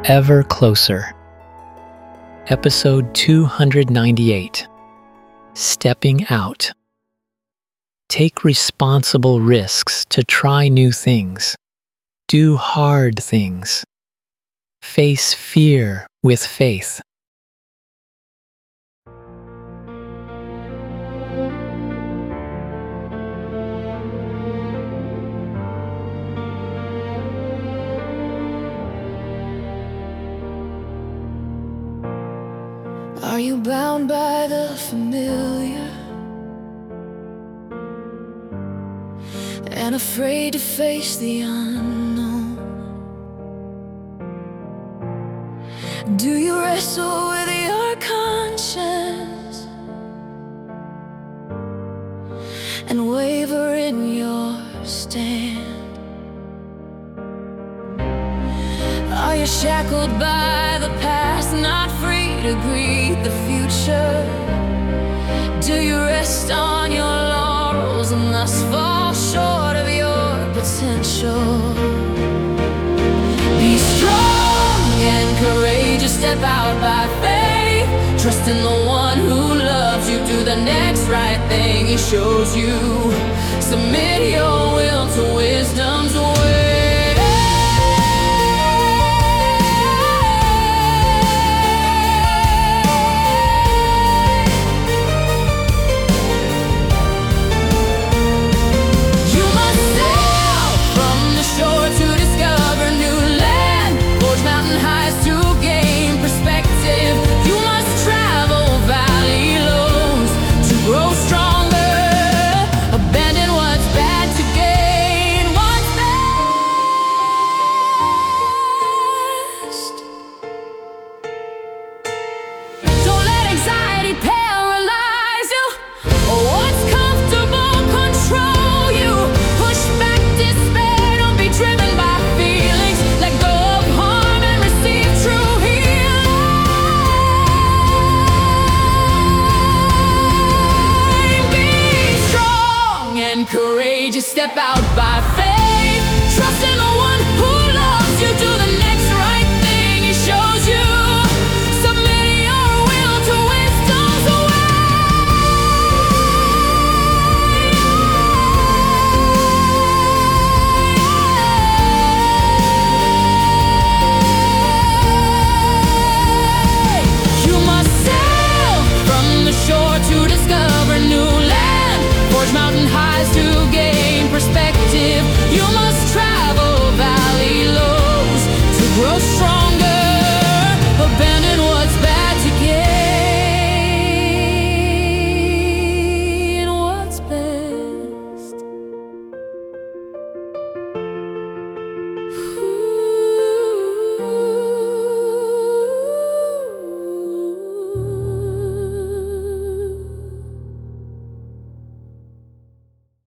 Ever Closer. Episode 298. Stepping Out. Take responsible risks to try new things. Do hard things. Face fear with faith. Are you bound by the familiar and afraid to face the unknown? Do you wrestle with your conscience and waver in your stand? Are you shackled by the past, not free to greet the future? Do you rest on your laurels and thus fall short of your potential? Be strong and courageous, step out by faith. Trust in the one who loves you, do the next right thing he shows you. Submit your will to wisdom's way. Courageous, step out by faith.